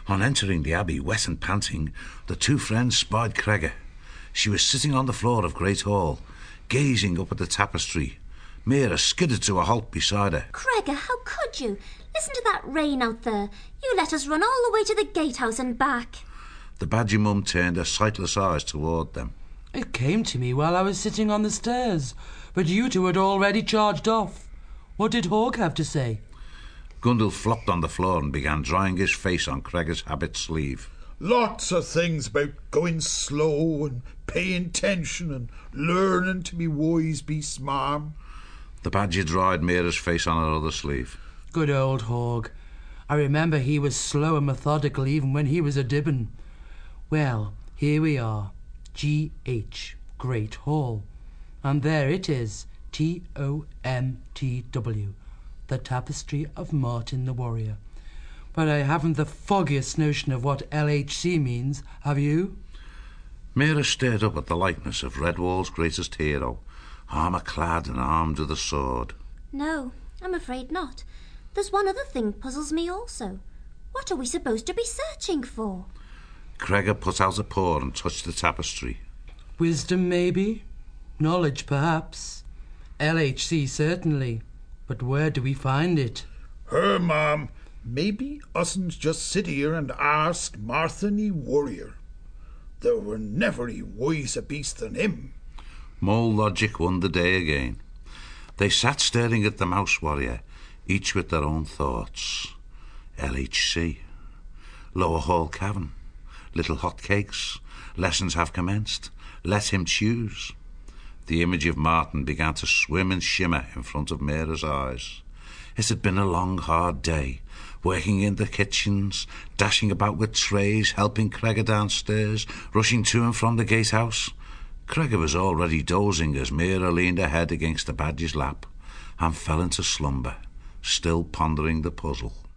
On entering the abbey, wet and panting, the two friends spied Creagher. She was sitting on the floor of Great Hall, gazing up at the tapestry. Mira skidded to a halt beside her. Creagher, how could you? Listen to that rain out there. You let us run all the way to the gatehouse and back. The badger mum turned her sightless eyes toward them. It came to me while I was sitting on the stairs, but you two had already charged off. What did Hawk have to say? Gundel flopped on the floor and began drying his face on Creagher's habit sleeve. Lots of things about going slow and paying attention and learning to be wise beasts, ma'am. The badger dried Mira's face on her other sleeve. Good old Hawk. I remember he was slow and methodical even when he was a dibbin. Well, here we are. G.H. Great Hall. And there it is, T-O-M-T-W, the Tapestry of Martin the Warrior. But I haven't the foggiest notion of what L.H.C. means, have you? Mira stared up at the likeness of Redwall's greatest hero, armour-clad and armed with a sword. No, I'm afraid not. There's one other thing puzzles me also. What are we supposed to be searching for? Creagher put out a paw and touched the tapestry. Wisdom, maybe. Knowledge, perhaps. L.H.C. certainly. But where do we find it? Her, ma'am. Maybe usn't just sit here and ask Martha the Warrior. There were never a wiser beast than him. Mole logic won the day again. They sat staring at the Mouse Warrior, each with their own thoughts. L.H.C. Lower Hall Cavern. Little hot cakes. Lessons have commenced. Let him choose. The image of Martin began to swim and shimmer in front of Mira's eyes. It had been a long, hard day, working in the kitchens, dashing about with trays, helping Creagher downstairs, rushing to and from the gatehouse. Creagher was already dozing as Mira leaned her head against the badger's lap and fell into slumber, still pondering the puzzle.